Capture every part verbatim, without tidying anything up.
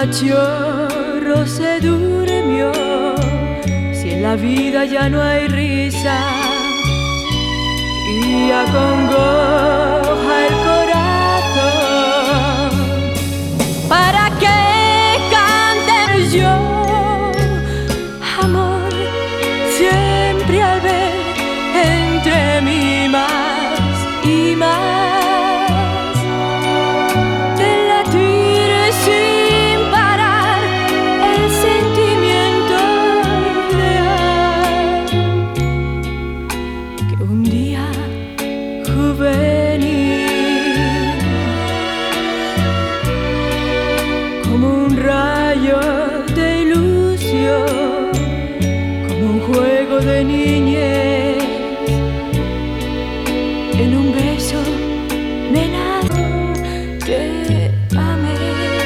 cachorro se durmió, si en la vida ya no hay risa y acongoja el corazón, ¿para qué cantar yo, amor, siempre al ver entre mí más y más juvenil, como un rayo de ilusión, como un juego de niñez, en un beso, nena, te amé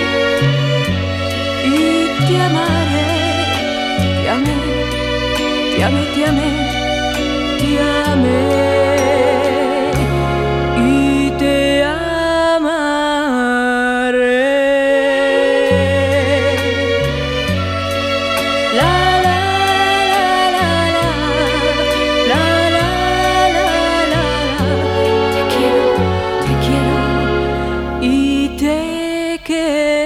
y te amaré, te amé, te amé, te amé, te amé. Que